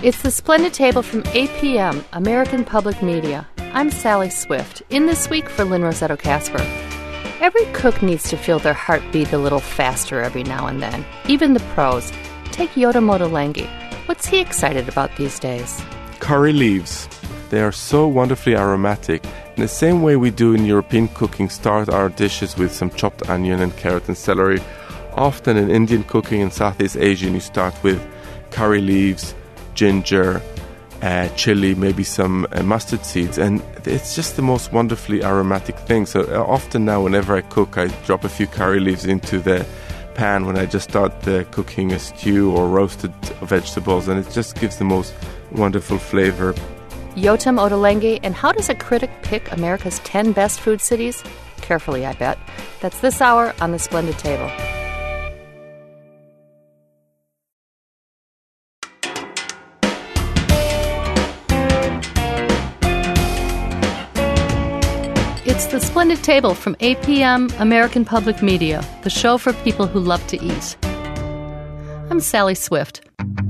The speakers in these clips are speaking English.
It's the Splendid Table from APM, American Public Media. I'm Sally Swift, in this week for Lynn Rossetto Kasper. Every cook needs to feel their heart beat a little faster every now and then, even the pros. Take Yotam Ottolenghi. What's he excited about these days? Curry leaves. They are so wonderfully aromatic. In the same way we do in European cooking, start our dishes with some chopped onion and carrot and celery. Often in Indian cooking and Southeast Asian, you start with curry leaves, ginger, chili, maybe some mustard seeds, and it's just the most wonderfully aromatic thing. So often now whenever I cook, I drop a few curry leaves into the pan when I just start cooking a stew or roasted vegetables, and it just gives the most wonderful flavor. Yotam Ottolenghi, and how does a critic pick America's 10 best food cities? Carefully, I bet. That's this hour on the Splendid Table. It's the Splendid Table from APM, American Public Media, the show for people who love to eat. I'm Sally Swift.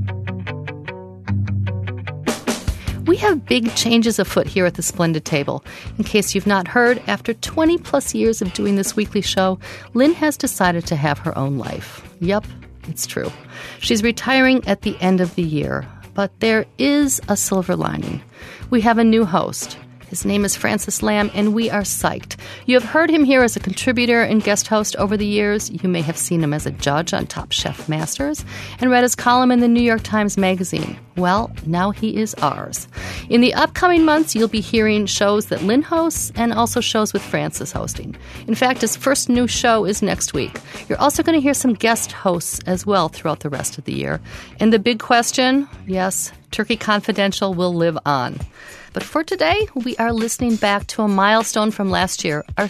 We have big changes afoot here at the Splendid Table. In case you've not heard, after 20 plus years of doing this weekly show, Lynn has decided to have her own life. Yup, it's true. She's retiring at the end of the year, but there is a silver lining. We have a new host. His name is Francis Lam, and we are psyched. You have heard him here as a contributor and guest host over the years. You may have seen him as a judge on Top Chef Masters and read his column in the New York Times Magazine. Well, now he is ours. In the upcoming months, you'll be hearing shows that Lynn hosts and also shows with Francis hosting. In fact, his first new show is next week. You're also going to hear some guest hosts as well throughout the rest of the year. And the big question, yes, Turkey Confidential will live on. But for today, we are listening back to a milestone from last year, our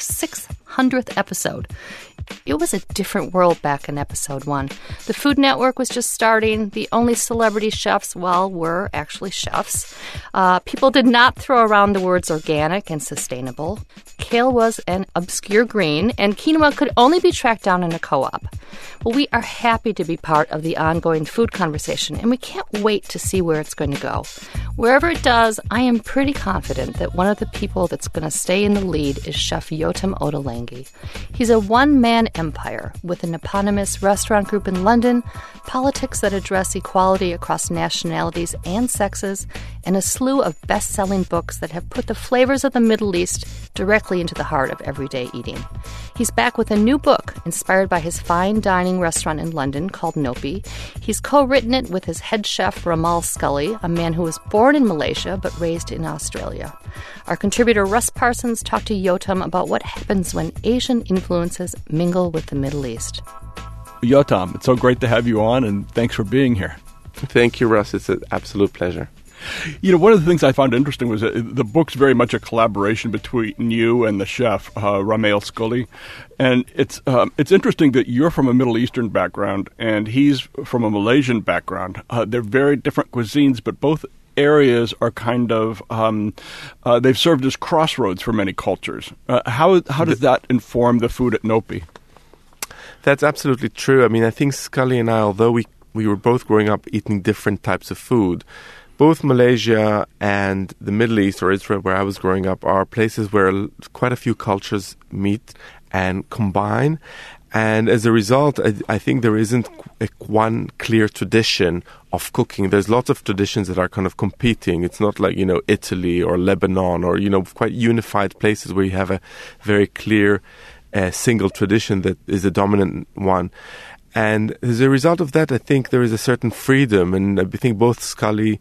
600th episode. It was a different world back in episode 1. The Food Network was just starting. The only celebrity chefs, were actually chefs. People did not throw around the words organic and sustainable. Kale was an obscure green, and quinoa could only be tracked down in a co-op. Well, we are happy to be part of the ongoing food conversation, and we can't wait to see where it's going to go. Wherever it does, I am pretty confident that one of the people that's going to stay in the lead is Chef Yotam Ottolenghi. He's a one-man empire with an eponymous restaurant group in London, politics that address equality across nationalities and sexes, and a slew of best-selling books that have put the flavors of the Middle East directly into the heart of everyday eating. He's back with a new book inspired by his fine dining restaurant in London called Nopi. He's co-written it with his head chef Ramal Scully, a man who was born in Malaysia but raised in Australia. Our contributor Russ Parsons talked to Yotam about what happens when Asian influences mingle with the Middle East. Yotam, it's so great to have you on, and thanks for being here. Thank you, Russ. It's an absolute pleasure. You know, one of the things I found interesting was that the book's very much a collaboration between you and the chef, Ramal Scully. And it's interesting that you're from a Middle Eastern background and he's from a Malaysian background. They're very different cuisines, but both areas are kind of, they've served as crossroads for many cultures. How does that inform the food at Nopi? That's absolutely true. I mean, I think Scully and I, although we were both growing up eating different types of food, both Malaysia and the Middle East, or Israel, where I was growing up, are places where quite a few cultures meet and combine. And as a result, I think there isn't one clear tradition of cooking. There's lots of traditions that are kind of competing. It's not like, Italy or Lebanon or, quite unified places where you have a very clear single tradition that is the dominant one. And as a result of that, I think there is a certain freedom, and I think both Scully,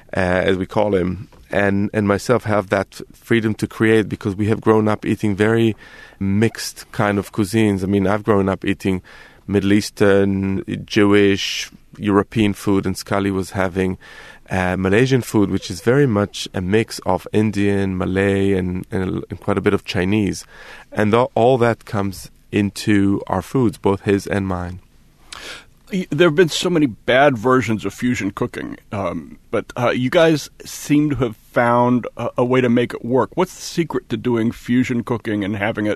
as we call him, and myself have that freedom to create because we have grown up eating very mixed kind of cuisines. I mean, I've grown up eating Middle Eastern, Jewish, European food, and Scully was having Malaysian food, which is very much a mix of Indian, Malay, and quite a bit of Chinese. And all that comes into our foods, both his and mine. There have been so many bad versions of fusion cooking, but you guys seem to have found a way to make it work. What's the secret to doing fusion cooking and having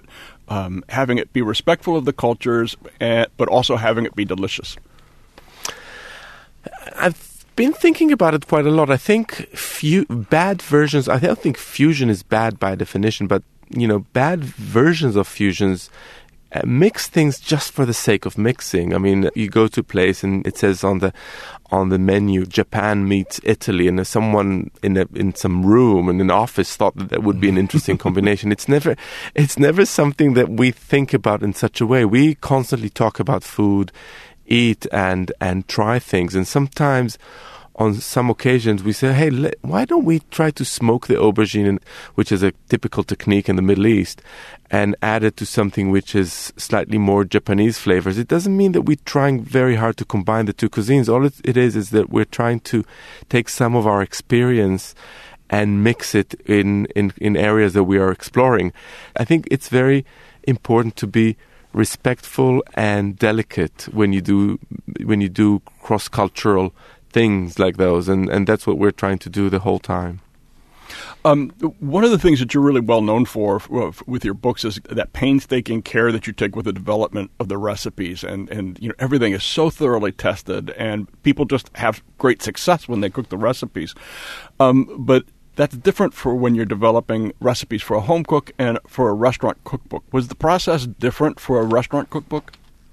it be respectful of the cultures, but also having it be delicious? been thinking about it quite a lot. I think bad versions, I don't think fusion is bad by definition, but, bad versions of fusions mix things just for the sake of mixing. I mean, you go to a place and it says on the menu, Japan meets Italy, and someone in some room in an office thought that would be an interesting combination. It's never something that we think about in such a way. We constantly talk about food, eat and try things, and sometimes on some occasions we say, hey, why don't we try to smoke the aubergine, which is a typical technique in the Middle East, and add it to something which is slightly more Japanese flavors. It doesn't mean that we're trying very hard to combine the two cuisines. All it is that we're trying to take some of our experience and mix it in areas that we are exploring. I think it's very important to be respectful and delicate when you do cross-cultural things like those, and that's what we're trying to do the whole time. One of the things that you're really well known for with your books is that painstaking care that you take with the development of the recipes, and everything is so thoroughly tested, and people just have great success when they cook the recipes. But that's different for when you're developing recipes for a home cook and for a restaurant cookbook. Was the process different for a restaurant cookbook?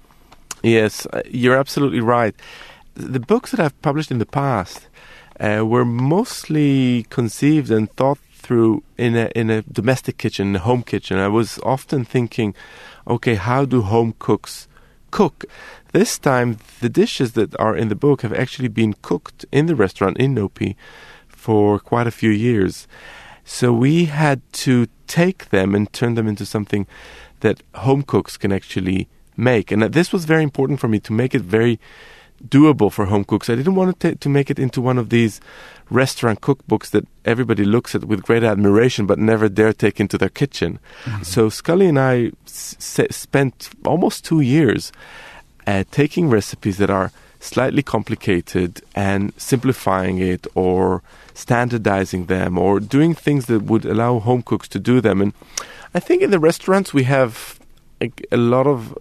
Yes, you're absolutely right. The books that I've published in the past were mostly conceived and thought through in a domestic kitchen, a home kitchen. I was often thinking, okay, how do home cooks cook? This time, the dishes that are in the book have actually been cooked in the restaurant in Nopi for quite a few years. So we had to take them and turn them into something that home cooks can actually make. And this was very important for me, to make it very doable for home cooks. I didn't want to make it into one of these restaurant cookbooks that everybody looks at with great admiration but never dare take into their kitchen. Mm-hmm. So Scully and I spent almost 2 years taking recipes that are slightly complicated and simplifying it, or standardizing them, or doing things that would allow home cooks to do them. And I think in the restaurants we have a lot of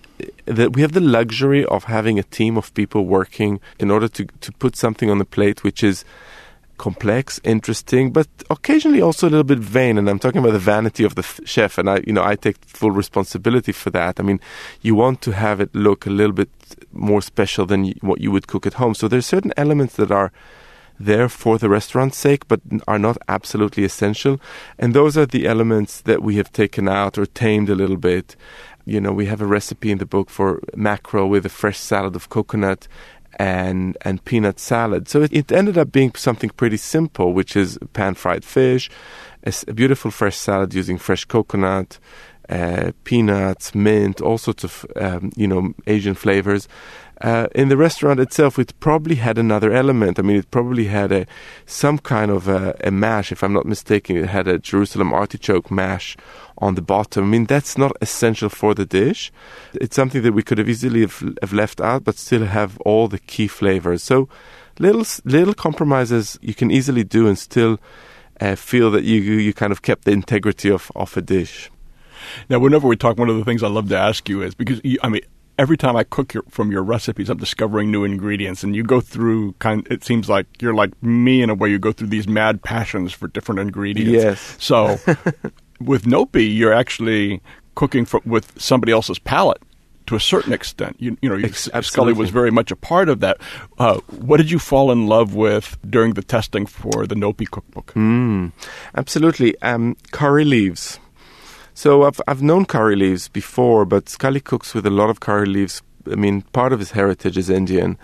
we have the luxury of having a team of people working in order to put something on the plate which is complex, interesting, but occasionally also a little bit vain. And I'm talking about the vanity of the chef, and I take full responsibility for that. I mean, you want to have it look a little bit more special than what you would cook at home. So there's certain elements that are there for the restaurant's sake, but are not absolutely essential. And those are the elements that we have taken out or tamed a little bit. We have a recipe in the book for mackerel with a fresh salad of coconut and peanut salad. So it ended up being something pretty simple, which is pan-fried fish, a beautiful fresh salad using fresh coconut, peanuts, mint, all sorts of Asian flavors. In the restaurant itself, it probably had another element. I mean, it probably had some kind of a mash. If I'm not mistaken, it had a Jerusalem artichoke mash on the bottom. I mean, that's not essential for the dish. It's something that we could have easily have left out, but still have all the key flavors. So little compromises you can easily do and still feel that you kind of kept the integrity of a dish. Now, whenever we talk, one of the things I love to ask you is, because every time I cook from your recipes, I'm discovering new ingredients, and you go through it seems like you're like me in a way. You go through these mad passions for different ingredients. Yes. So with Nopi, you're actually cooking with somebody else's palate to a certain extent. Scully was very much a part of that. What did you fall in love with during the testing for the Nopi cookbook? Absolutely. Curry leaves. So I've known curry leaves before, but Scully cooks with a lot of curry leaves. I mean, part of his heritage is Indian,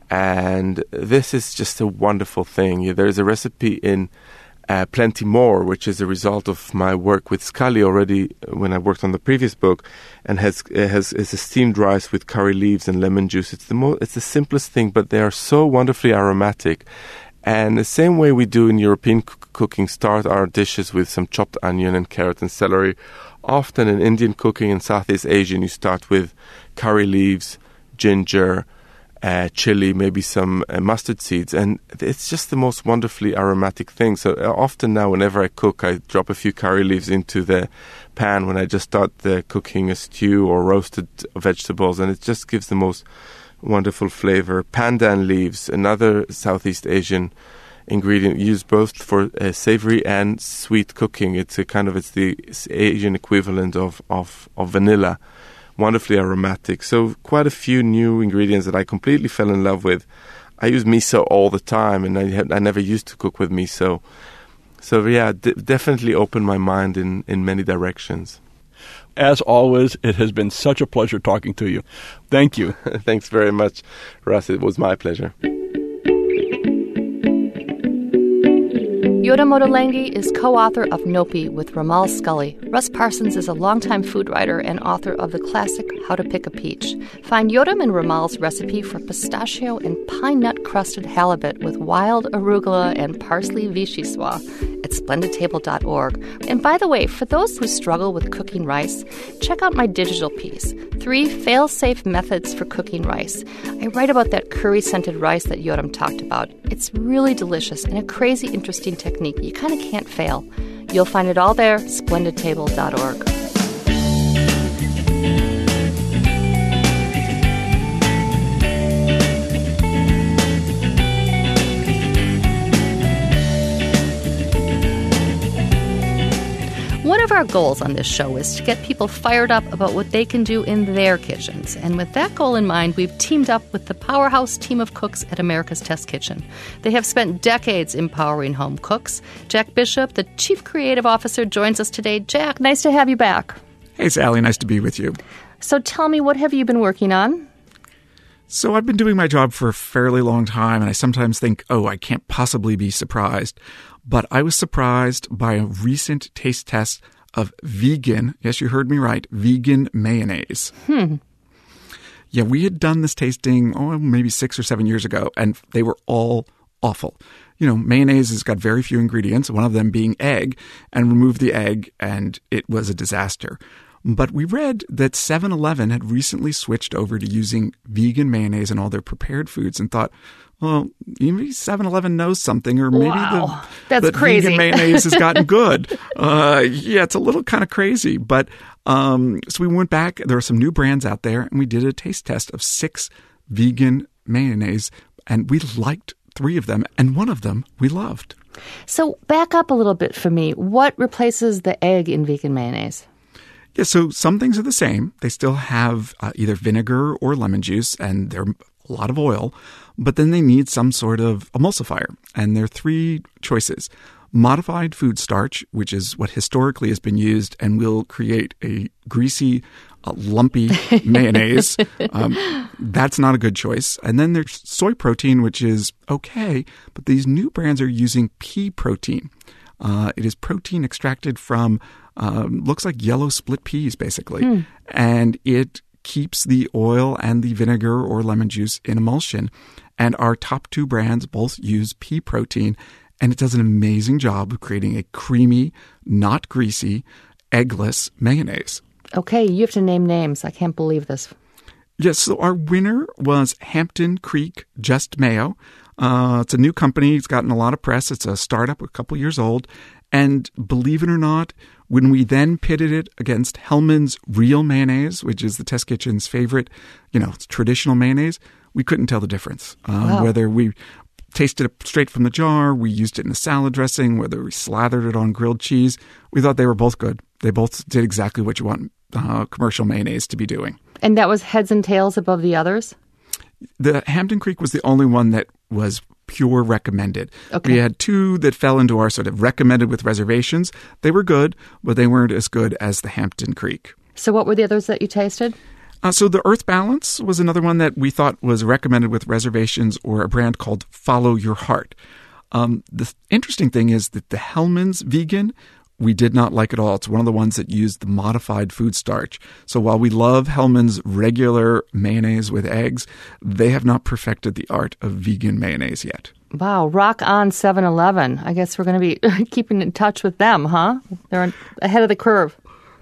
and this is just a wonderful thing. There's a recipe in Plenty More, which is a result of my work with Scully already when I worked on the previous book, and is a steamed rice with curry leaves and lemon juice. It's the simplest thing, but they are so wonderfully aromatic. And the same way we do in European cooking, start our dishes with some chopped onion and carrot and celery. Often in Indian cooking and Southeast Asian, you start with curry leaves, ginger, chili, maybe some mustard seeds. And it's just the most wonderfully aromatic thing. So often now, whenever I cook, I drop a few curry leaves into the pan when I just start cooking a stew or roasted vegetables. And it just gives the most wonderful flavor. Pandan leaves, another Southeast Asian ingredient used both for savory and sweet cooking. It's the Asian equivalent of vanilla. Wonderfully aromatic. So quite a few new ingredients that I completely fell in love with. I use miso all the time, and I never used to cook with miso. So yeah, definitely opened my mind in many directions. As always, it has been such a pleasure talking to you. Thank you. Thanks very much, Russ. It was my pleasure. Yotam Ottolenghi is co-author of Nopi with Ramal Scully. Russ Parsons is a longtime food writer and author of the classic How to Pick a Peach. Find Yotam and Ramal's recipe for pistachio and pine nut crusted halibut with wild arugula and parsley vichyssoise at splendidtable.org. And by the way, for those who struggle with cooking rice, check out my digital piece, 3 fail-safe methods for cooking rice. I write about that curry-scented rice that Yotam talked about. It's really delicious and a crazy interesting technique. You kind of can't fail. You'll find it all there, splendidtable.org. One of our goals on this show is to get people fired up about what they can do in their kitchens. And with that goal in mind, we've teamed up with the powerhouse team of cooks at America's Test Kitchen. They have spent decades empowering home cooks. Jack Bishop, the Chief Creative Officer, joins us today. Jack, nice to have you back. Hey, Sally, nice to be with you. So tell me, what have you been working on? So I've been doing my job for a fairly long time, and I sometimes think, I can't possibly be surprised. But I was surprised by a recent taste test of vegan, yes, you heard me right, vegan mayonnaise. Yeah, we had done this tasting, maybe 6 or 7 years ago, and they were all awful. You know, mayonnaise has got very few ingredients, one of them being egg, and remove the egg, and it was a disaster. But we read that 7-Eleven had recently switched over to using vegan mayonnaise in all their prepared foods and thought, well, maybe 7-Eleven knows something, or maybe that's crazy. Vegan mayonnaise has gotten good. Yeah, it's a little kind of crazy. But so we went back. There are some new brands out there, and we did a taste test of 6 vegan mayonnaise, and we liked 3 of them, and one of them we loved. So back up a little bit for me. What replaces the egg in vegan mayonnaise? Yeah, so some things are the same. They still have either vinegar or lemon juice, and they're a lot of oil, but then they need some sort of emulsifier. And there are 3 choices. Modified food starch, which is what historically has been used and will create a greasy, lumpy mayonnaise. That's not a good choice. And then there's soy protein, which is okay, but these new brands are using pea protein. It is protein extracted from, looks like yellow split peas, basically. And it keeps the oil and the vinegar or lemon juice in emulsion. And our top 2 brands both use pea protein, and it does an amazing job of creating a creamy, not greasy, eggless mayonnaise. Okay, you have to name names. I can't believe this. Yes, so our winner was Hampton Creek Just Mayo. It's a new company. It's gotten a lot of press. It's a startup, a couple years old. And believe it or not, when we then pitted it against Hellmann's Real Mayonnaise, which is the Test Kitchen's favorite, traditional mayonnaise, we couldn't tell the difference. Wow. Whether we tasted it straight from the jar, we used it in a salad dressing, whether we slathered it on grilled cheese, we thought they were both good. They both did exactly what you want commercial mayonnaise to be doing. And that was heads and tails above the others? The Hampton Creek was the only one that was pure recommended. Okay. We had 2 that fell into our sort of recommended with reservations. They were good, but they weren't as good as the Hampton Creek. So what were the others that you tasted? So the Earth Balance was another one that we thought was recommended with reservations, or a brand called Follow Your Heart. The interesting thing is that the Hellmann's vegan, we did not like at all. It's one of the ones that used the modified food starch. So while we love Hellmann's regular mayonnaise with eggs, they have not perfected the art of vegan mayonnaise yet. Wow, rock on 7-Eleven. I guess we're going to be keeping in touch with them, huh? They're ahead of the curve.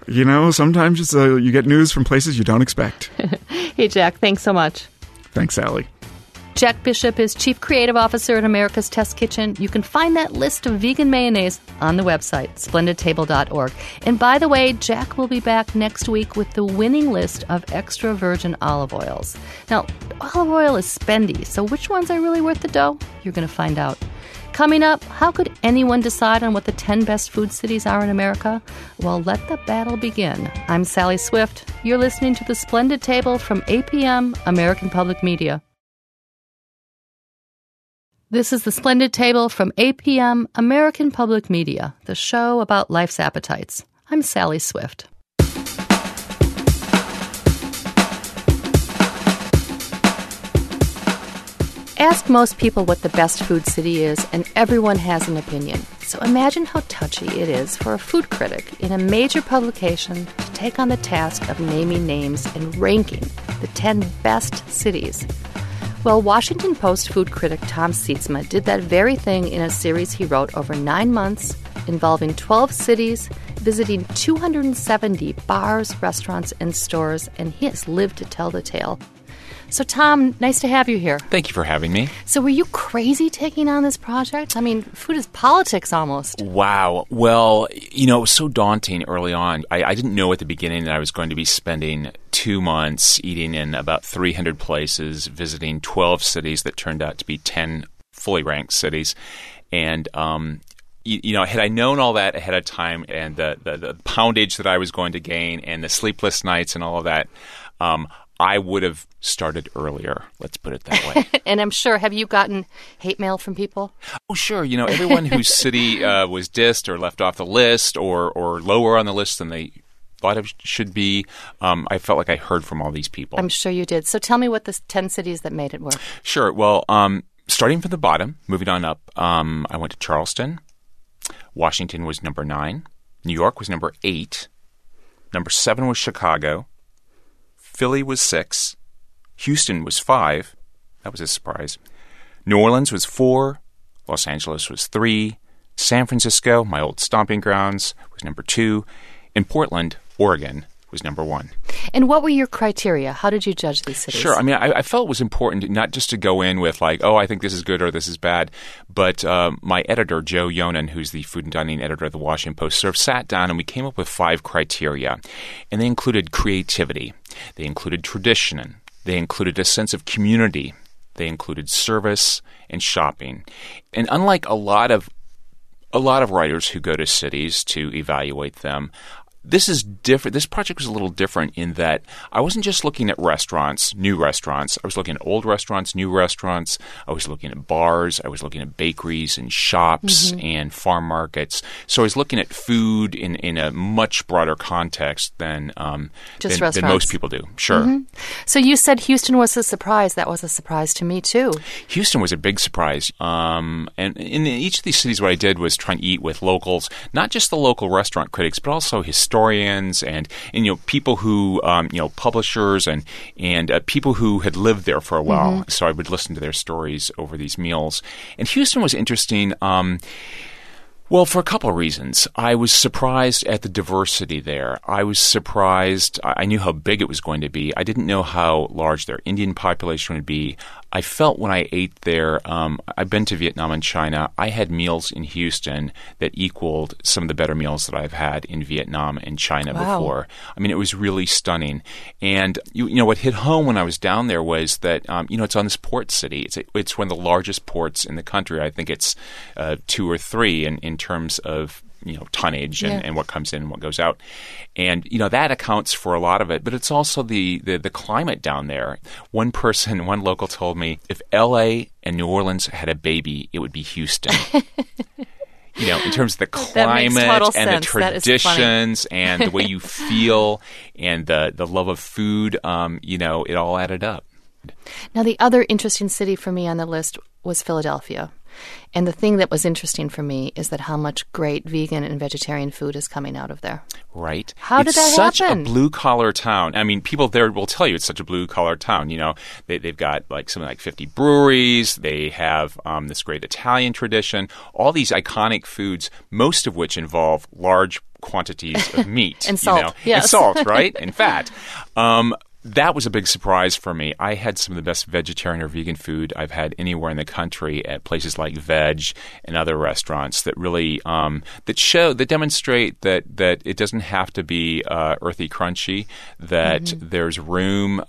Sometimes you get news from places you don't expect. Hey, Jack, thanks so much. Thanks, Sally. Jack Bishop is Chief Creative Officer at America's Test Kitchen. You can find that list of vegan mayonnaise on the website, splendidtable.org. And by the way, Jack will be back next week with the winning list of extra virgin olive oils. Now, olive oil is spendy, so which ones are really worth the dough? You're going to find out. Coming up, how could anyone decide on what the 10 best food cities are in America? Well, let the battle begin. I'm Sally Swift. You're listening to The Splendid Table from APM, American Public Media. This is The Splendid Table from APM, American Public Media, the show about life's appetites. I'm Sally Swift. Ask most people what the best food city is, and everyone has an opinion. So imagine how touchy it is for a food critic in a major publication to take on the task of naming names and ranking the 10 best cities. Well, Washington Post food critic Tom Sietsma did that very thing in a series he wrote over 9 months, involving 12 cities, visiting 270 bars, restaurants, and stores, and he has lived to tell the tale. So, Tom, nice to have you here. Thank you for having me. So were you crazy taking on this project? I mean, food is politics almost. Wow. Well, it was so daunting early on. I didn't know at the beginning that I was going to be spending 2 months eating in about 300 places, visiting 12 cities that turned out to be 10 fully ranked cities. And, had I known all that ahead of time and the poundage that I was going to gain and the sleepless nights and all of that, I would have started earlier. Let's put it that way. And I'm sure, have you gotten hate mail from people? Oh, sure. Everyone whose city was dissed or left off the list or lower on the list than they thought it should be, I felt like I heard from all these people. I'm sure you did. So tell me what the 10 cities that made it work. Sure. Well, starting from the bottom, moving on up, I went to Charleston. Washington was number 9. New York was number 8. Number 7 was Chicago. Philly was 6. Houston was 5. That was a surprise. New Orleans was 4. Los Angeles was 3. San Francisco, my old stomping grounds, was number 2. And Portland, Oregon, was number 1. And what were your criteria? How did you judge these cities? Sure. I mean, I felt it was important not just to go in with like, oh, I think this is good or this is bad, but my editor, Joe Yonan, who's the food and dining editor of the Washington Post, sort of sat down and we came up with 5 criteria. And they included creativity. They included tradition. They included a sense of community. They included service and shopping. And unlike a lot of writers who go to cities to evaluate them, this is different. This project was a little different in that I wasn't just looking at restaurants, new restaurants. I was looking at old restaurants, new restaurants. I was looking at bars. I was looking at bakeries and shops and farm markets. So I was looking at food in a much broader context than most people do. Sure. Mm-hmm. So you said Houston was a surprise. That was a surprise to me too. Houston was a big surprise. And in each of these cities, what I did was try and eat with locals, not just the local restaurant critics, but also historians and people who publishers and people who had lived there for a while. So I would listen to their stories over these meals. And Houston was interesting. Well, for a couple of reasons. I was surprised at the diversity there. I was surprised. I knew how big it was going to be. I didn't know how large their Indian population would be. I felt when I ate there, I've been to Vietnam and China. I had meals in Houston that equaled some of the better meals that I've had in Vietnam and China before. I mean, it was really stunning. And what hit home when I was down there was that it's on this port city. It's one of the largest ports in the country. I think it's 2 or 3 in terms of tonnage and what comes in and what goes out. And, that accounts for a lot of it. But it's also the climate down there. One local told me, if L.A. and New Orleans had a baby, it would be Houston. In terms of the climate and the traditions and the way you feel and the love of food, it all added up. Now, the other interesting city for me on the list was Philadelphia. And the thing that was interesting for me is that how much great vegan and vegetarian food is coming out of there. Right. How did that happen? It's such a blue-collar town. I mean, people there will tell you it's such a blue-collar town. They've got something like 50 breweries. They have this great Italian tradition. All these iconic foods, most of which involve large quantities of meat. And salt. Yes. And salt, right? And fat. that was a big surprise for me. I had some of the best vegetarian or vegan food I've had anywhere in the country at places like Veg and other restaurants that really that demonstrate that it doesn't have to be earthy crunchy, that there's room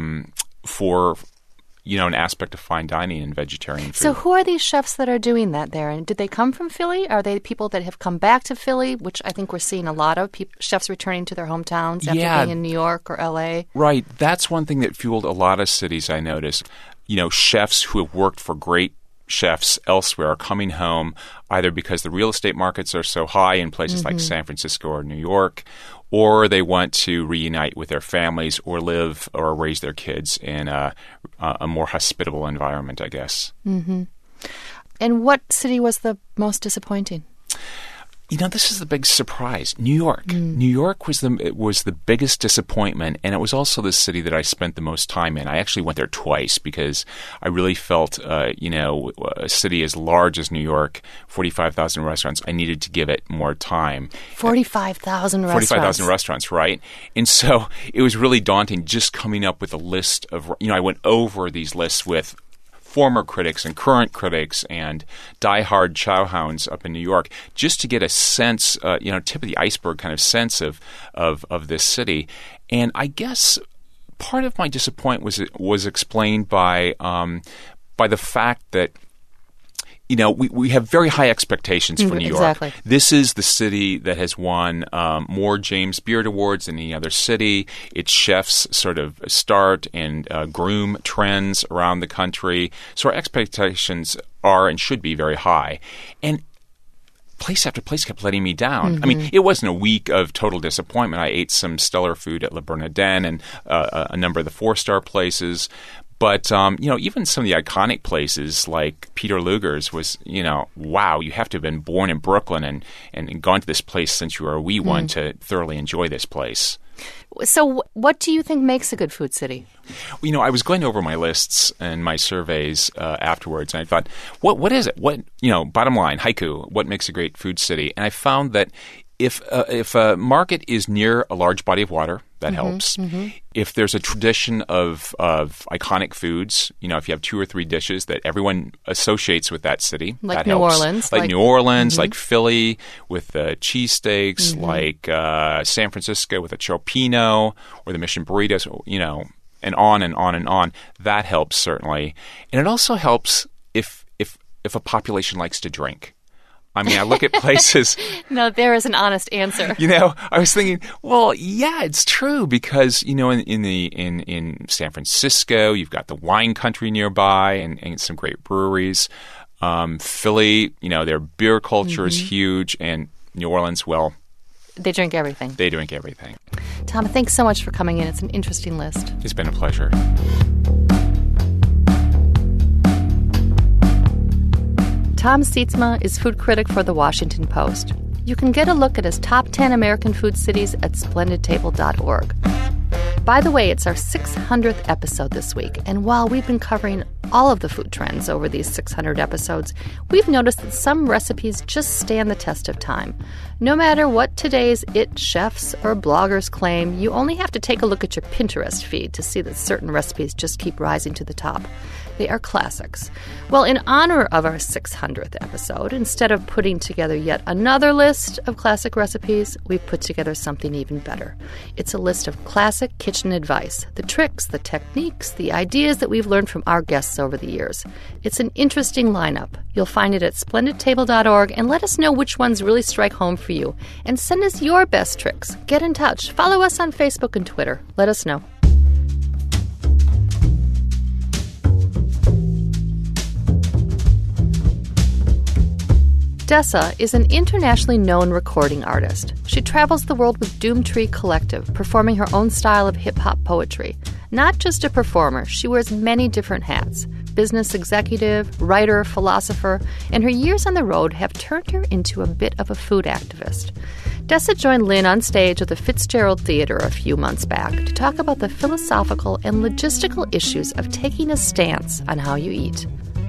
for an aspect of fine dining and vegetarian food. So who are these chefs that are doing that there? And did they come from Philly? Are they people that have come back to Philly, which I think we're seeing a lot of, chefs returning to their hometowns after being in New York or L.A.? Right. That's one thing that fueled a lot of cities, I noticed. Chefs who have worked for great chefs elsewhere are coming home either because the real estate markets are so high in places like San Francisco or New York, or they want to reunite with their families or live or raise their kids in a more hospitable environment, I guess. Mm-hmm. And what city was the most disappointing? This is the big surprise. New York. New York was the biggest disappointment, and it was also the city that I spent the most time in. I actually went there twice because I really felt, a city as large as New York, 45,000 restaurants, I needed to give it more time. 45,000 restaurants. 45,000 restaurants, right? And so it was really daunting just coming up with a list of, I went over these lists with former critics and current critics and diehard chowhounds up in New York, just to get a sense, tip of the iceberg kind of sense of this city. And I guess part of my disappointment was explained by the fact that we have very high expectations for New York. Exactly. This is the city that has won more James Beard Awards than any other city. Its chefs sort of start and groom trends around the country. So our expectations are and should be very high. And place after place kept letting me down. I mean, it wasn't a week of total disappointment. I ate some stellar food at Le Bernardin and a number of the 4-star places. But, even some of the iconic places like Peter Luger's was, wow, you have to have been born in Brooklyn and gone to this place since you were a wee one to thoroughly enjoy this place. So what do you think makes a good food city? I was going over my lists and my surveys afterwards, and I thought, what is it? Bottom line, haiku, what makes a great food city? And I found that if a market is near a large body of water, that helps. If there's a tradition of iconic foods, if you have 2 or 3 dishes that everyone associates with that city, like that New helps. Orleans. Like New Orleans, like Philly with the cheesesteaks, like San Francisco with the Chopino or the Mission Burritos, and on and on and on. That helps, certainly. And it also helps if a population likes to drink. I mean, I look at places. No, there is an honest answer. I was thinking, well, yeah, it's true because in San Francisco, you've got the wine country nearby and some great breweries. Philly, their beer culture is huge, and New Orleans, well, they drink everything. They drink everything. Tom, thanks so much for coming in. It's an interesting list. It's been a pleasure. Tom Sietsma is food critic for The Washington Post. You can get a look at his top 10 American food cities at splendidtable.org. By the way, it's our 600th episode this week, and while we've been covering all of the food trends over these 600 episodes, we've noticed that some recipes just stand the test of time. No matter what today's it chefs or bloggers claim, you only have to take a look at your Pinterest feed to see that certain recipes just keep rising to the top. They are classics. Well, in honor of our 600th episode, instead of putting together yet another list of classic recipes, we've put together something even better. It's a list of classic kitchen advice, the tricks, the techniques, the ideas that we've learned from our guests over the years. It's an interesting lineup. You'll find it at splendidtable.org, and let us know which ones really strike home for you. And send us your best tricks. Get in touch. Follow us on Facebook and Twitter. Let us know. Dessa is an internationally known recording artist. She travels the world with Doomtree Collective, performing her own style of hip-hop poetry. Not just a performer, she wears many different hats. Business executive, writer, philosopher, and her years on the road have turned her into a bit of a food activist. Dessa joined Lynn on stage at the Fitzgerald Theater a few months back to talk about the philosophical and logistical issues of taking a stance on how you eat.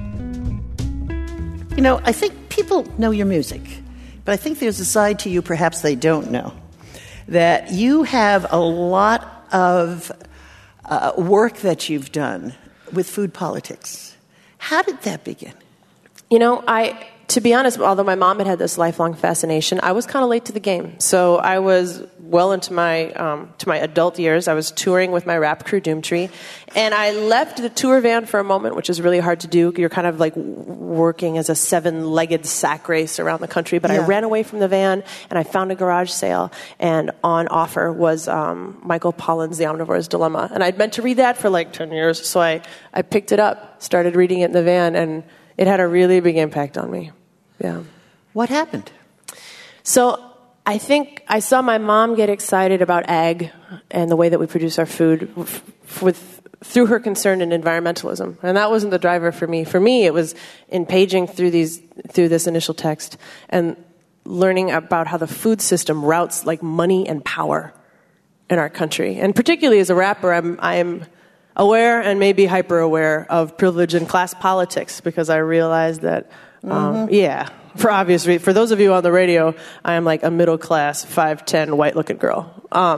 I think people know your music, but I think there's a side to you perhaps they don't know. That you have a lot of work that you've done with food politics. How did that begin? To be honest, although my mom had this lifelong fascination, I was kind of late to the game. So I was well into my adult years. I was touring with my rap crew, Doomtree, and I left the tour van for a moment, which is really hard to do. You're kind of like working as a 7-legged sack race around the country. But I ran away from the van, and I found a garage sale, and on offer was Michael Pollan's The Omnivore's Dilemma. And I'd meant to read that for like 10 years, so I picked it up, started reading it in the van, and it had a really big impact on me. Yeah. What happened? So I think I saw my mom get excited about ag and the way that we produce our food through her concern in environmentalism. And that wasn't the driver for me. For me, it was in paging through this initial text and learning about how the food system routes like money and power in our country. And particularly as a rapper, I'm aware and maybe hyper aware of privilege and class politics because I realized that for obvious reasons. For those of you on the radio, I am like a middle class, 5'10", white looking girl.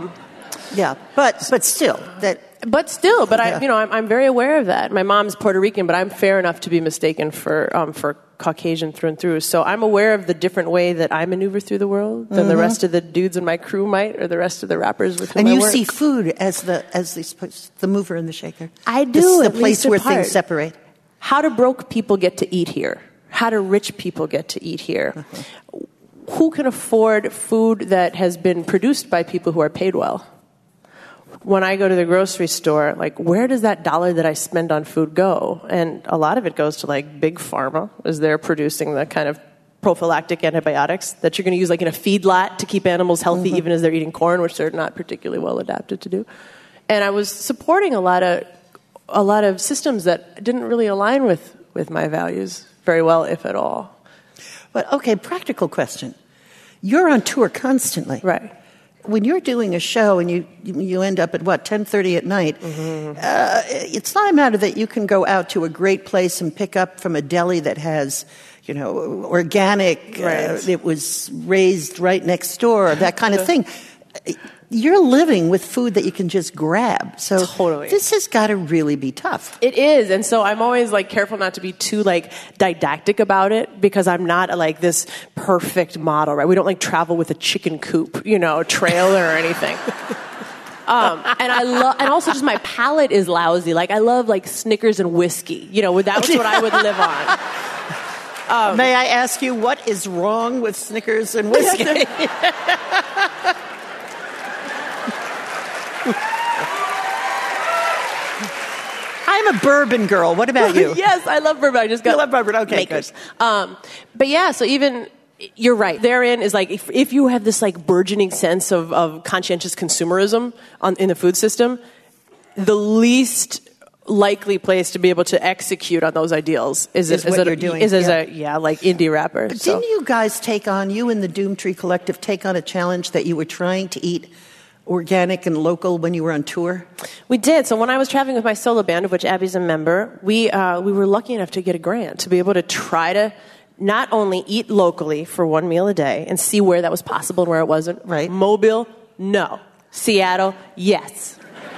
But still, I'm very aware of that. My mom's Puerto Rican, but I'm fair enough to be mistaken for Caucasian through and through. So I'm aware of the different way that I maneuver through the world than the rest of the dudes in my crew might, or the rest of the rappers with whom I work. And you see food as the mover and the shaker. I do. The place where things separate. How do broke people get to eat here? How do rich people get to eat here? Who can afford food that has been produced by people who are paid well? When I go to the grocery store, like, where does that dollar that I spend on food go? And a lot of it goes to, like, big pharma, as they're producing the kind of prophylactic antibiotics that you're going to use, like, in a feedlot to keep animals healthy, even as they're eating corn, which they're not particularly well adapted to do. And I was supporting a lot of systems that didn't really align with my values very well, if at all. But, okay, practical question. You're on tour constantly. Right. When you're doing a show and you end up at, 10:30 at night, it's not a matter that you can go out to a great place and pick up from a deli that has, organic, it was raised right next door, that kind of thing. You're living with food that you can just grab. So totally. This has got to really be tough. It is. And so I'm always careful not to be too didactic about it because I'm not this perfect model, right? We don't travel with a chicken coop, trailer or anything. And also just my palate is lousy. I love Snickers and whiskey. That's what I would live on. May I ask you what is wrong with Snickers and whiskey? I'm a bourbon girl. What about you? Yes, I love bourbon. I just got. You love bourbon. Okay, makers. Good. But yeah, so even you're right. Therein is if you have this burgeoning sense of conscientious consumerism in the food system, the least likely place to be able to execute on those ideals is as indie rapper. But didn't you guys you and the Doomtree Collective take on a challenge that you were trying to eat organic and local when you were on tour? We did. So when I was traveling with my solo band, of which Abby's a member, we were lucky enough to get a grant to be able to try to not only eat locally for one meal a day and see where that was possible and where it wasn't. Right. Mobile, no. Seattle, yes.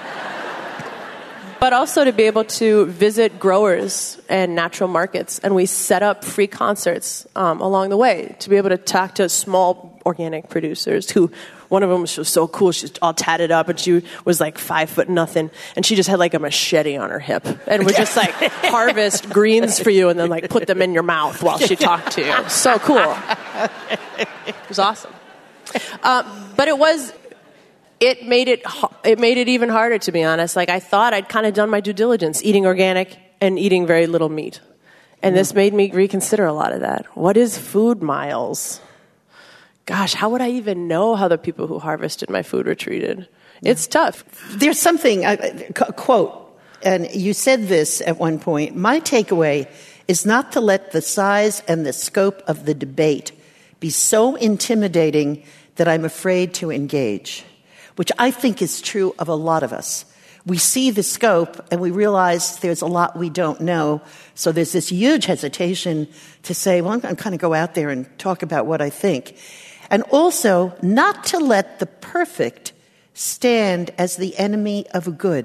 But also to be able to visit growers and natural markets. And we set up free concerts along the way to be able to talk to small organic producers who, one of them was so cool, she's all tatted up and she was 5'0", and she just had a machete on her hip and would just harvest greens for you and then put them in your mouth while she talked to you. So cool. It was awesome. But it made it even harder, to be honest. I thought I'd kind of done my due diligence, eating organic and eating very little meat. And this made me reconsider a lot of that. What is food miles? Gosh, how would I even know how the people who harvested my food were treated? It's tough. There's something, quote, and you said this at one point, my takeaway is not to let the size and the scope of the debate be so intimidating that I'm afraid to engage, which I think is true of a lot of us. We see the scope and we realize there's a lot we don't know. So there's this huge hesitation to say, well, I'm going to kind of go out there and talk about what I think. And also not to let the perfect stand as the enemy of good.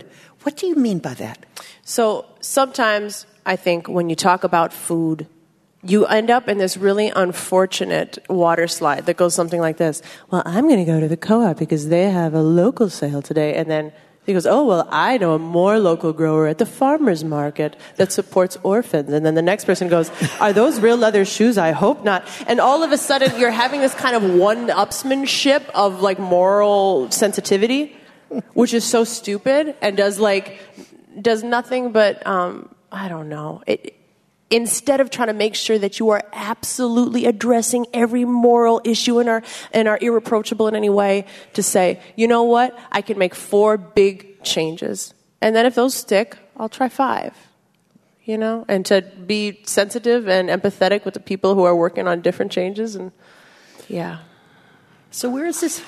What do you mean by that? So sometimes I think when you talk about food, you end up in this really unfortunate water slide that goes something like this. Well, I'm going to go to the co-op because they have a local sale today. And then he goes, oh, well, I know a more local grower at the farmer's market that supports orphans. And then the next person goes, are those real leather shoes? I hope not. And all of a sudden, you're having this kind of one-upsmanship of, like, moral sensitivity, which is so stupid and does nothing but, I don't know. Instead of trying to make sure that you are absolutely addressing every moral issue and are irreproachable in any way, to say, you know what, I can make 4 big changes. And then if those stick, I'll try 5. And to be sensitive and empathetic with the people who are working on different changes. And yeah. So where is this?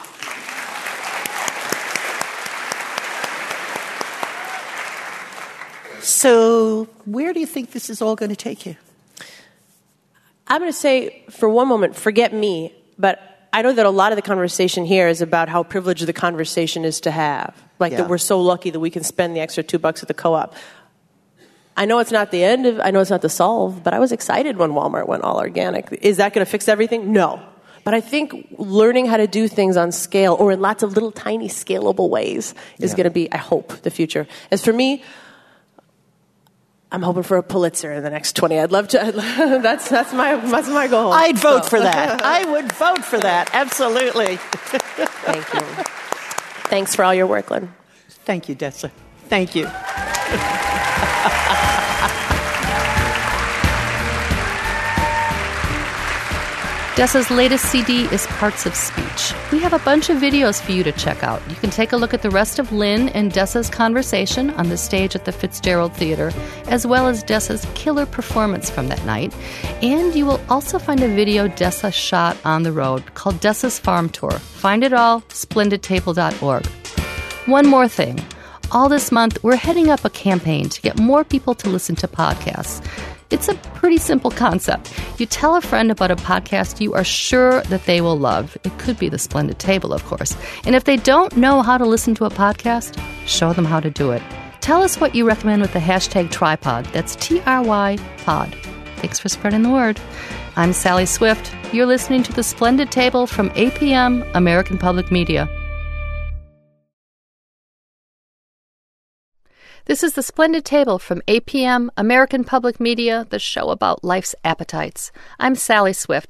So where do you think this is all going to take you? I'm going to say, for one moment, forget me, but I know that a lot of the conversation here is about how privileged the conversation is to have. That we're so lucky that we can spend the extra $2 at the co-op. I know it's not the end I know it's not the solve, but I was excited when Walmart went all organic. Is that going to fix everything? No. But I think learning how to do things on scale, or in lots of little tiny scalable ways, is going to be, I hope, the future. As for me, I'm hoping for a Pulitzer in the next 20. I'd love to. That's my goal. I'd vote for that. I would vote for that. Absolutely. Thank you. Thanks for all your work, Lynn. Thank you, Dessa. Thank you. Dessa's latest CD is Parts of Speech. We have a bunch of videos for you to check out. You can take a look at the rest of Lynn and Dessa's conversation on the stage at the Fitzgerald Theater, as well as Dessa's killer performance from that night. And you will also find a video Dessa shot on the road called Dessa's Farm Tour. Find it all, splendidtable.org. One more thing. All this month, we're heading up a campaign to get more people to listen to podcasts. It's a pretty simple concept. You tell a friend about a podcast you are sure that they will love. It could be The Splendid Table, of course. And if they don't know how to listen to a podcast, show them how to do it. Tell us what you recommend with the hashtag Tripod. That's TRYPod. Thanks for spreading the word. I'm Sally Swift. You're listening to The Splendid Table from APM, American Public Media. This is The Splendid Table from APM, American Public Media, the show about life's appetites. I'm Sally Swift.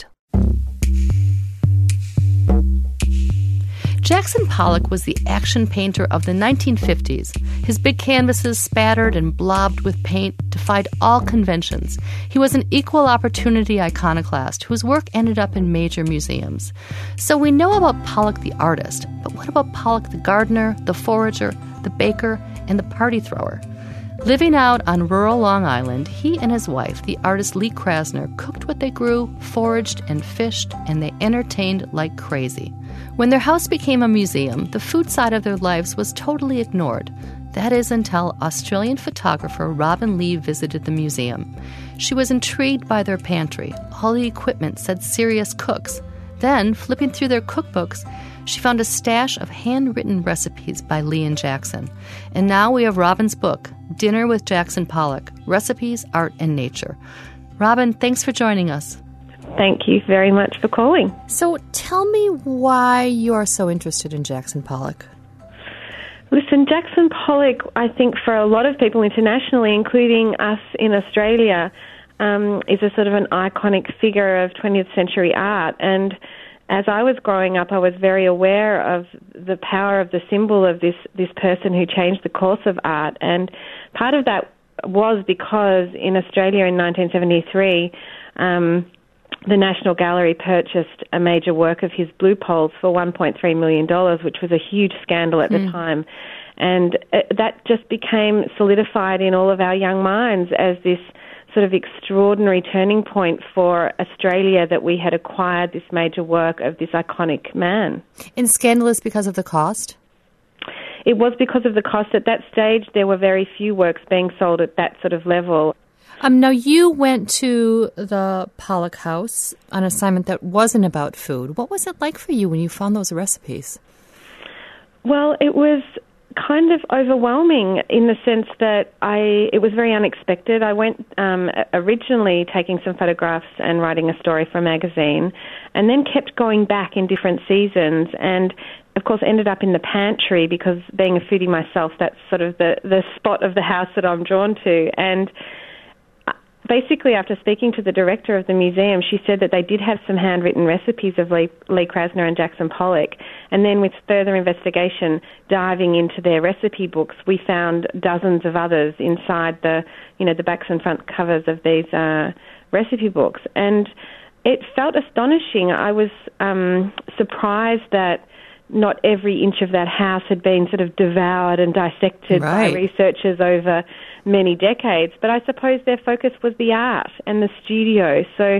Jackson Pollock was the action painter of the 1950s. His big canvases, spattered and blobbed with paint, defied all conventions. He was an equal opportunity iconoclast whose work ended up in major museums. So we know about Pollock the artist, but what about Pollock the gardener, the forager, the baker, and the party thrower? Living out on rural Long Island, he and his wife, the artist Lee Krasner, cooked what they grew, foraged and fished, and they entertained like crazy. When their house became a museum, the food side of their lives was totally ignored. That is until Australian photographer Robin Lee visited the museum. She was intrigued by their pantry. All the equipment said serious cooks. Then, flipping through their cookbooks, she found a stash of handwritten recipes by Lee and Jackson. And now we have Robin's book, Dinner with Jackson Pollock, Recipes, Art, and Nature. Robin, thanks for joining us. Thank you very much for calling. So tell me why you are so interested in Jackson Pollock. Listen, Jackson Pollock, I think for a lot of people internationally, including us in Australia, is a sort of an iconic figure of 20th century art. And as I was growing up, I was very aware of the power of the symbol of this person who changed the course of art. And part of that was because in Australia in 1973, the National Gallery purchased a major work of his, Blue Poles, for $1.3 million, which was a huge scandal at the time. And that just became solidified in all of our young minds as this sort of extraordinary turning point for Australia, that we had acquired this major work of this iconic man. And scandalous because of the cost? It was because of the cost. At that stage, there were very few works being sold at that sort of level. Now, you went to the Pollock house on an assignment that wasn't about food. What was it like for you when you found those recipes? Well, it was kind of overwhelming in the sense that it was very unexpected. I went originally taking some photographs and writing a story for a magazine, and then kept going back in different seasons, and of course ended up in the pantry because being a foodie myself, that's sort of the spot of the house that I'm drawn to. And basically, after speaking to the director of the museum, she said that they did have some handwritten recipes of Lee Krasner and Jackson Pollock, and then with further investigation, diving into their recipe books, we found dozens of others inside the backs and front covers of these recipe books, and it felt astonishing. I was surprised that not every inch of that house had been sort of devoured and dissected by researchers over many decades, but I suppose their focus was the art and the studio. So,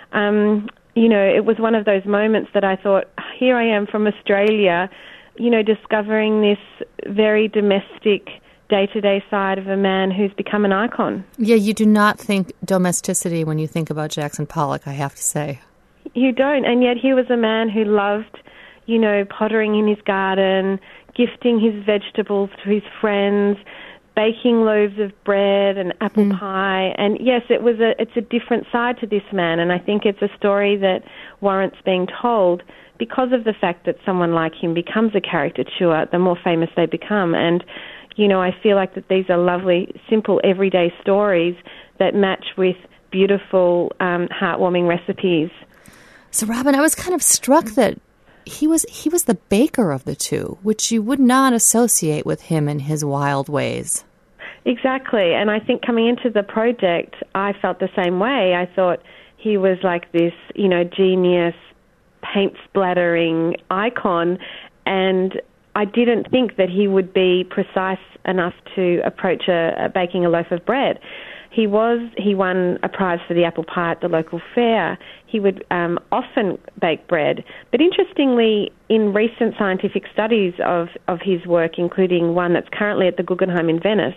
it was one of those moments that I thought, here I am from Australia, discovering this very domestic, day-to-day side of a man who's become an icon. Yeah, you do not think domesticity when you think about Jackson Pollock, I have to say. You don't, and yet he was a man who loved pottering in his garden, gifting his vegetables to his friends, baking loaves of bread and apple pie. And yes, it's a different side to this man, and I think it's a story that warrants being told because of the fact that someone like him becomes a caricature the more famous they become. And, I feel like that these are lovely, simple, everyday stories that match with beautiful, heartwarming recipes. So, Robin, I was kind of struck that he was the baker of the two, which you would not associate with him and his wild ways. Exactly, and I think coming into the project, I felt the same way. I thought he was like this, genius, paint-splattering icon, and I didn't think that he would be precise enough to approach baking a loaf of bread. He won a prize for the apple pie at the local fair. He would often bake bread. But interestingly, in recent scientific studies of his work, including one that's currently at the Guggenheim in Venice,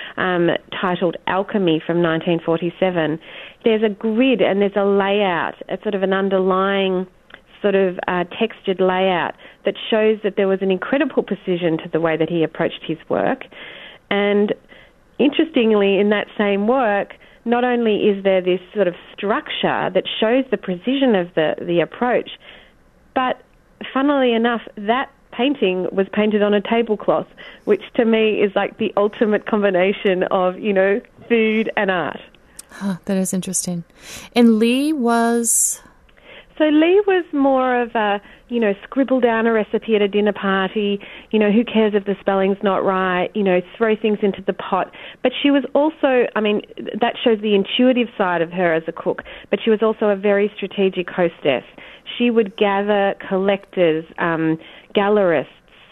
titled Alchemy from 1947, there's a grid and there's a layout, a sort of an underlying sort of textured layout that shows that there was an incredible precision to the way that he approached his work. And interestingly, in that same work, not only is there this sort of structure that shows the precision of the approach, but funnily enough, that painting was painted on a tablecloth, which to me is like the ultimate combination of, food and art. Huh, that is interesting. And Lee was... So Lee was more of a, scribble down a recipe at a dinner party, who cares if the spelling's not right, throw things into the pot. But she was also, that shows the intuitive side of her as a cook, but she was also a very strategic hostess. She would gather collectors, gallerists,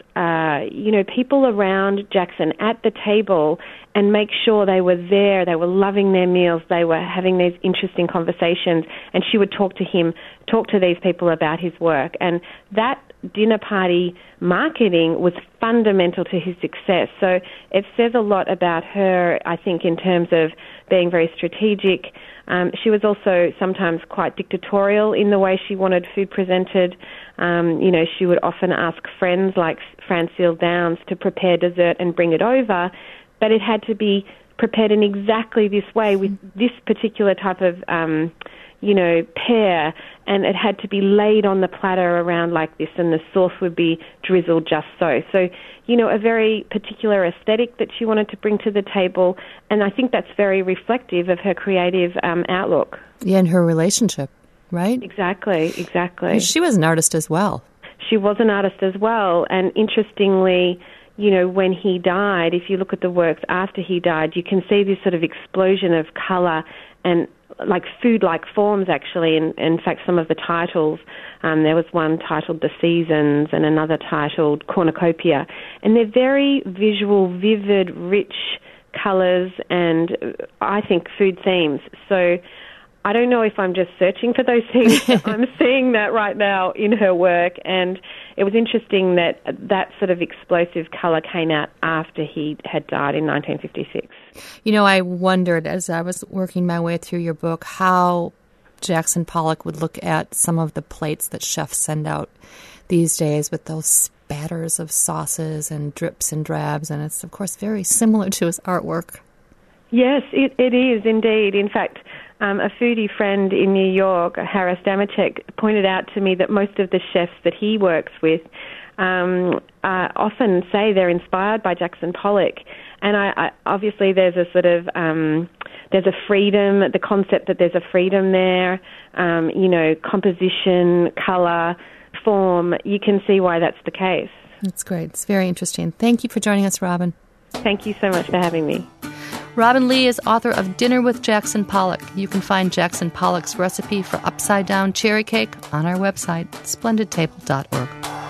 people around Jackson at the table and make sure they were there, they were loving their meals, they were having these interesting conversations, and she would talk to these people about his work. And that dinner party marketing was fundamental to his success. So it says a lot about her, I think, in terms of being very strategic. She was also sometimes quite dictatorial in the way she wanted food presented. She would often ask friends like Francile Downs to prepare dessert and bring it over, but it had to be prepared in exactly this way with this particular type of, pear, and it had to be laid on the platter around like this, and the sauce would be drizzled just so. So, a very particular aesthetic that she wanted to bring to the table, and I think that's very reflective of her creative outlook. Yeah, and her relationship, right? Exactly. And she was an artist as well. She was an artist as well, and interestingly, when he died, if you look at the works after he died, you can see this sort of explosion of colour and like food-like forms, actually. In fact, some of the titles, there was one titled The Seasons and another titled Cornucopia, and they're very visual, vivid, rich colours and, I think, food themes. So I don't know if I'm just searching for those things. I'm seeing that right now in her work, and it was interesting that that sort of explosive colour came out after he had died in 1956. I wondered, as I was working my way through your book, how Jackson Pollock would look at some of the plates that chefs send out these days with those batters of sauces and drips and drabs, and it's, of course, very similar to his artwork. Yes, it is indeed. In fact, a foodie friend in New York, Harris Damachek, pointed out to me that most of the chefs that he works with often say they're inspired by Jackson Pollock. And I obviously there's a sort of there's a freedom, the concept that there's a freedom there, composition, colour, form. You can see why that's the case. That's great. It's very interesting. Thank you for joining us, Robin. Thank you so much for having me. Robin Lee is author of Dinner with Jackson Pollock. You can find Jackson Pollock's recipe for upside-down cherry cake on our website, splendidtable.org.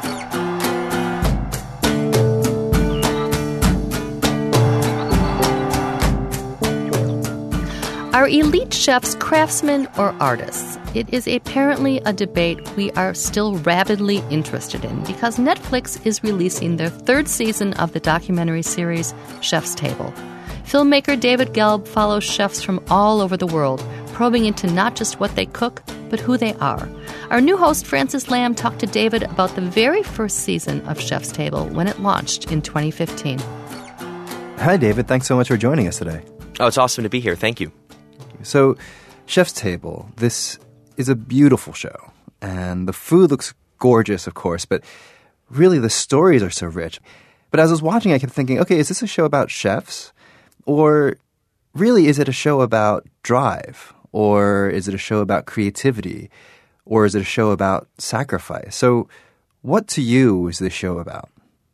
Are elite chefs craftsmen or artists? It is apparently a debate we are still rabidly interested in because Netflix is releasing their third season of the documentary series Chef's Table. Filmmaker David Gelb follows chefs from all over the world, probing into not just what they cook, but who they are. Our new host, Francis Lamb, talked to David about the very first season of Chef's Table when it launched in 2015. Hi, David. Thanks so much for joining us today. Oh, it's awesome to be here. Thank you. So, Chef's Table, this is a beautiful show, and the food looks gorgeous, of course, but really the stories are so rich. But as I was watching, I kept thinking, okay, is this a show about chefs? Or really, is it a show about drive? Or is it a show about creativity? Or is it a show about sacrifice? So what to you is this show about?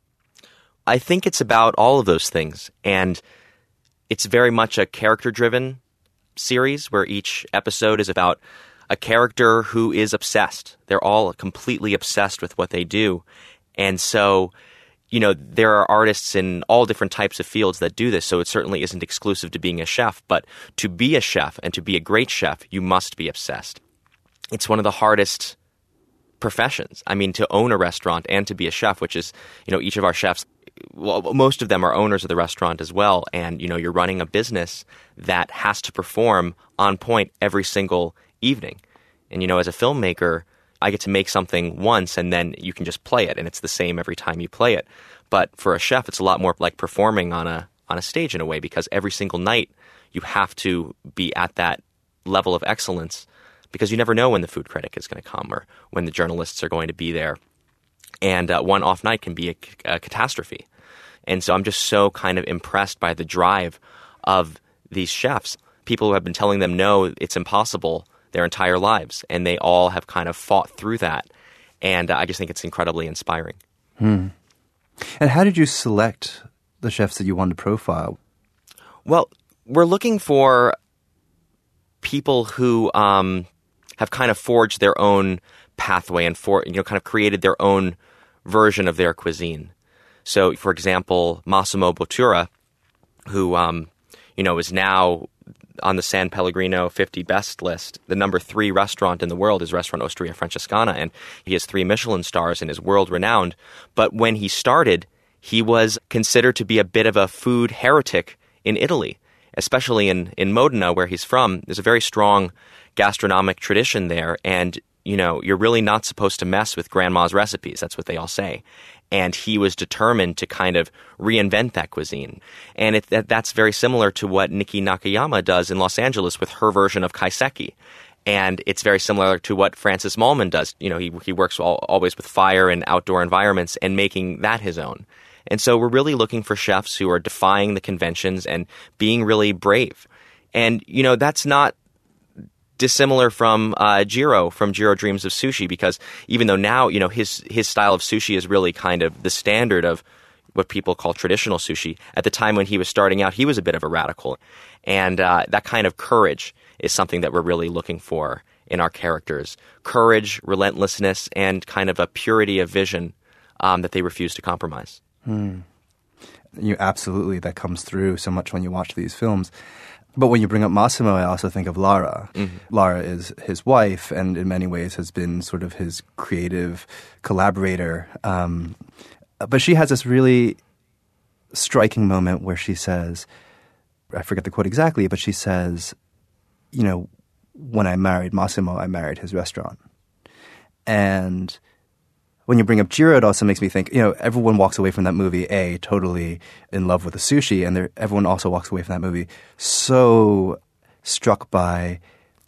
I think it's about all of those things, and it's very much a character-driven series where each episode is about a character who is obsessed. They're all completely obsessed with what they do. And so, there are artists in all different types of fields that do this, so it certainly isn't exclusive to being a chef. But to be a chef and to be a great chef, you must be obsessed. It's one of the hardest professions. I mean, to own a restaurant and to be a chef, which is, each of our chefs, well, most of them are owners of the restaurant as well. And, you're running a business that has to perform on point every single evening. And, as a filmmaker, I get to make something once and then you can just play it, and it's the same every time you play it. But for a chef, it's a lot more like performing on a stage in a way, because every single night you have to be at that level of excellence, because you never know when the food critic is going to come or when the journalists are going to be there. And one off night can be a catastrophe. And so I'm just so kind of impressed by the drive of these chefs, people who have been telling them, no, it's impossible their entire lives. And they all have kind of fought through that. And I just think it's incredibly inspiring. And how did you select the chefs that you wanted to profile? Well, we're looking for people who have kind of forged their own pathway and kind of created their own version of their cuisine. So, for example, Massimo Bottura, who is now on the San Pellegrino 50 Best list, the number 3 restaurant in the world is Restaurant Osteria Francescana, and he has 3 Michelin stars and is world-renowned. But when he started, he was considered to be a bit of a food heretic in Italy, especially in Modena, where he's from. There's a very strong gastronomic tradition there, and you're really not supposed to mess with grandma's recipes. That's what they all say. And he was determined to kind of reinvent that cuisine. And that's very similar to what Nikki Nakayama does in Los Angeles with her version of kaiseki. And it's very similar to what Francis Mallmann does. He works always with fire and outdoor environments and making that his own. And so we're really looking for chefs who are defying the conventions and being really brave. And, that's not dissimilar from Jiro Dreams of Sushi, because even though now, his style of sushi is really kind of the standard of what people call traditional sushi, at the time when he was starting out, he was a bit of a radical. And that kind of courage is something that we're really looking for in our characters. Courage, relentlessness, and kind of a purity of vision that they refuse to compromise. Absolutely, that comes through so much when you watch these films. But when you bring up Massimo, I also think of Lara. Mm-hmm. Lara is his wife and in many ways has been sort of his creative collaborator. But she has this really striking moment where she says, I forget the quote exactly, but she says, when I married Massimo, I married his restaurant. And when you bring up Jiro, it also makes me think, everyone walks away from that movie, totally in love with the sushi, and everyone also walks away from that movie so struck by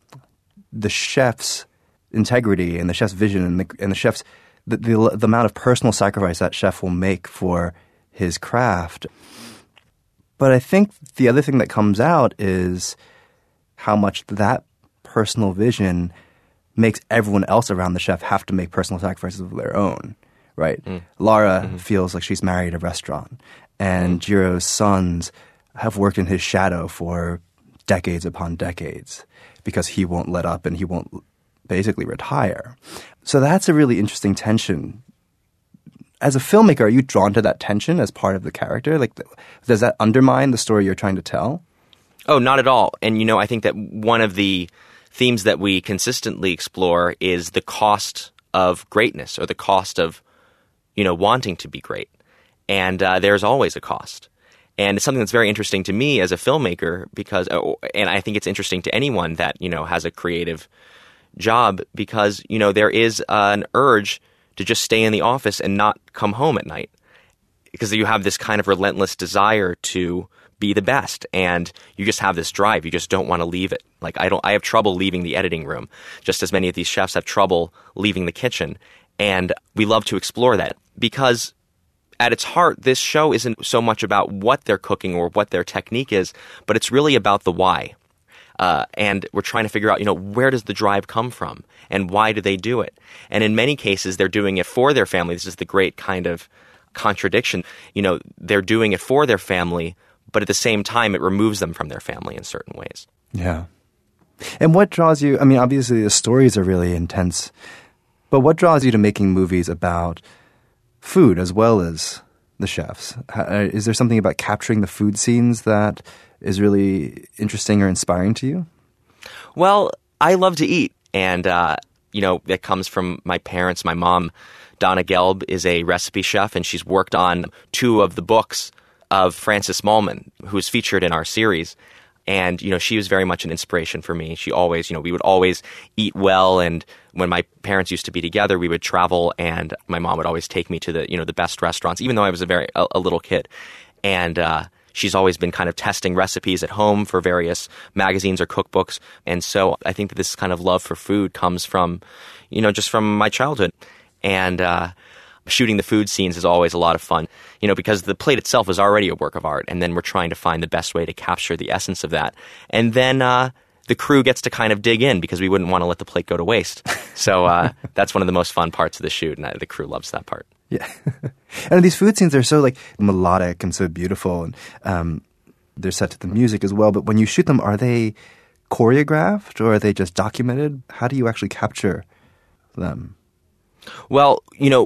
the chef's integrity and the chef's vision and the chef's the amount of personal sacrifice that chef will make for his craft. But I think the other thing that comes out is how much that personal vision makes everyone else around the chef have to make personal sacrifices of their own, right? Lara feels like she's married a restaurant, and Jiro's sons have worked in his shadow for decades upon decades because he won't let up and he won't basically retire. So that's a really interesting tension. As a filmmaker, are you drawn to that tension as part of the character? Like, does that undermine the story you're trying to tell? Oh, not at all. And, I think that one of the themes that we consistently explore is the cost of greatness, or the cost of, wanting to be great. And there's always a cost. And it's something that's very interesting to me as a filmmaker because, and I think it's interesting to anyone that, has a creative job because, there is an urge to just stay in the office and not come home at night because you have this kind of relentless desire to be the best, and you just have this drive. You just don't want to leave it. Like I have trouble leaving the editing room, just as many of these chefs have trouble leaving the kitchen. And we love to explore that because at its heart, this show isn't so much about what they're cooking or what their technique is, but it's really about the why. And we're trying to figure out, where does the drive come from and why do they do it? And in many cases, they're doing it for their family. This is the great kind of contradiction. They're doing it for their family, but at the same time, it removes them from their family in certain ways. Yeah. And what draws you, obviously the stories are really intense, but what draws you to making movies about food as well as the chefs? Is there something about capturing the food scenes that is really interesting or inspiring to you? Well, I love to eat. And, that comes from my parents. My mom, Donna Gelb, is a recipe chef, and she's worked on 2 of the books of Francis Mallmann, who's featured in our series. And, she was very much an inspiration for me. She always, we would always eat well. And when my parents used to be together, we would travel, and my mom would always take me to the, the best restaurants, even though I was a little kid. And, she's always been kind of testing recipes at home for various magazines or cookbooks. And so I think that this kind of love for food comes from, just from my childhood. And shooting the food scenes is always a lot of fun, because the plate itself is already a work of art. And then we're trying to find the best way to capture the essence of that. And then the crew gets to kind of dig in because we wouldn't want to let the plate go to waste. So that's one of the most fun parts of the shoot. And the crew loves that part. Yeah. And these food scenes are so melodic and so beautiful, and they're set to the music as well. But when you shoot them, are they choreographed or are they just documented? How do you actually capture them? Well,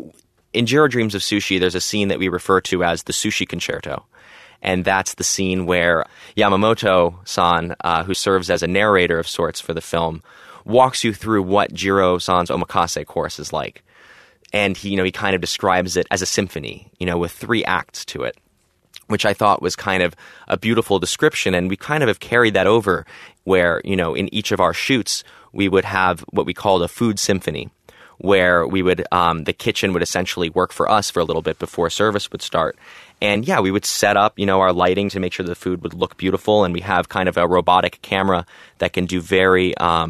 in Jiro Dreams of Sushi, there's a scene that we refer to as the Sushi Concerto. And that's the scene where Yamamoto-san, who serves as a narrator of sorts for the film, walks you through what Jiro-san's omakase course is like. And he kind of describes it as a symphony, with 3 acts to it, which I thought was kind of a beautiful description. And we kind of have carried that over where, in each of our shoots, we would have what we called a food symphony, where we would, the kitchen would essentially work for us for a little bit before service would start. And we would set up, our lighting to make sure the food would look beautiful. And we have kind of a robotic camera that can do very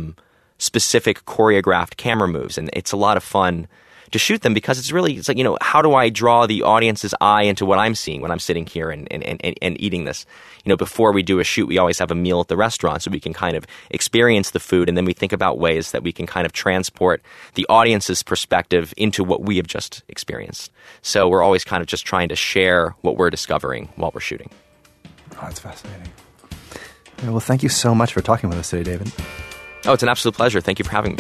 specific choreographed camera moves. And it's a lot of fun to shoot them because it's like, how do I draw the audience's eye into what I'm seeing when I'm sitting here and eating this? Before we do a shoot, we always have a meal at the restaurant so we can kind of experience the food, and then we think about ways that we can kind of transport the audience's perspective into what we have just experienced. So we're always kind of just trying to share what we're discovering while we're shooting. Oh, that's fascinating. Well, thank you so much for talking with us today, David. Oh, it's an absolute pleasure. Thank you for having me.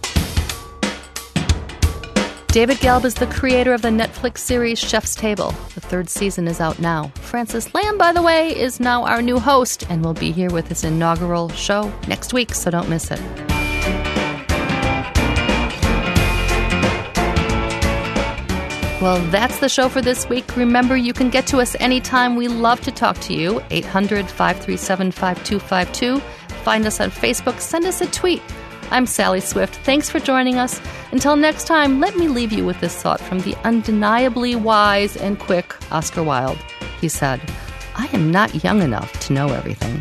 David Gelb is the creator of the Netflix series Chef's Table. The 3rd season is out now. Francis Lam, by the way, is now our new host and will be here with his inaugural show next week, so don't miss it. Well, that's the show for this week. Remember, you can get to us anytime. We love to talk to you. 800-537-5252. Find us on Facebook. Send us a tweet. I'm Sally Swift. Thanks for joining us. Until next time, let me leave you with this thought from the undeniably wise and quick Oscar Wilde. He said, "I am not young enough to know everything."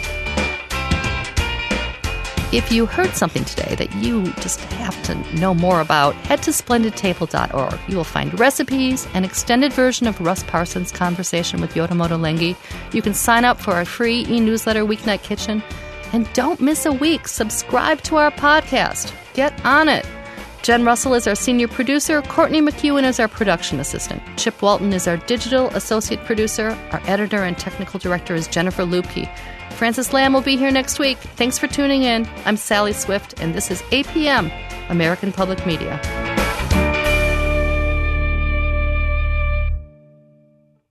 If you heard something today that you just have to know more about, head to splendidtable.org. You will find recipes, an extended version of Russ Parsons' conversation with Yotamoto Lengi. You can sign up for our free e-newsletter, Weeknight Kitchen. And don't miss a week. Subscribe to our podcast. Get on it. Jen Russell is our senior producer. Courtney McEwen is our production assistant. Chip Walton is our digital associate producer. Our editor and technical director is Jennifer Lupke. Francis Lamb will be here next week. Thanks for tuning in. I'm Sally Swift, and this is APM, American Public Media.